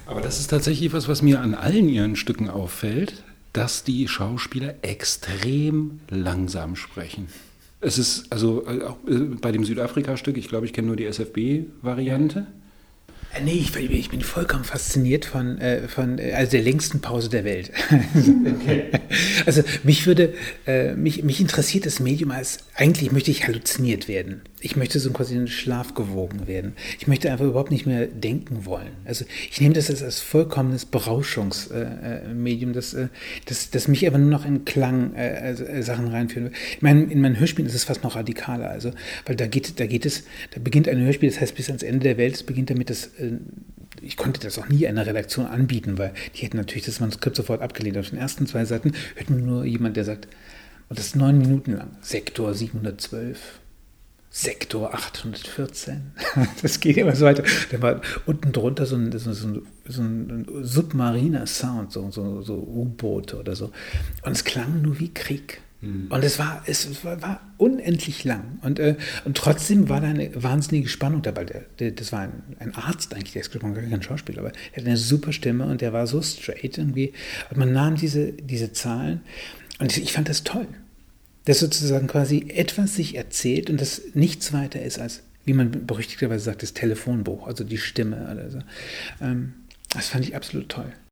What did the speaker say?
Aber das ist tatsächlich was mir an allen ihren Stücken auffällt, dass die Schauspieler extrem langsam sprechen. Es ist also auch bei dem Südafrika-Stück, ich glaube, ich kenne nur die SFB-Variante. Nee, ich bin vollkommen fasziniert von also der längsten Pause der Welt. Okay. Also mich interessiert das Medium eigentlich möchte ich halluziniert werden. Ich möchte so quasi in den Schlaf gewogen werden. Ich möchte einfach überhaupt nicht mehr denken wollen. Also ich nehme das als vollkommenes Berauschungsmedium, das mich aber nur noch in Klang Sachen reinführen will. Ich meine, in meinen Hörspielen ist es fast noch radikaler, also, weil da beginnt ein Hörspiel, das heißt bis ans Ende der Welt, es beginnt damit, dass ich konnte das auch nie einer Redaktion anbieten, weil die hätten natürlich das Manuskript sofort abgelehnt. Auf den ersten 2 Seiten hört man nur jemand, der sagt, und das ist 9 Minuten lang, Sektor 712, Sektor 814, das geht immer so weiter. Dann war unten drunter so ein submariner Sound, so U-Boote oder so. Und es klang nur wie Krieg. Und es war unendlich lang. Und trotzdem war da eine wahnsinnige Spannung dabei. Das war ein Arzt eigentlich, der ist gesprochen, gar kein Schauspieler, aber er hat eine super Stimme und der war so straight irgendwie. Und man nahm diese Zahlen und ich fand das toll. Dass sozusagen quasi etwas sich erzählt und das nichts weiter ist als, wie man berüchtigterweise sagt, das Telefonbuch, also die Stimme oder so. Das fand ich absolut toll.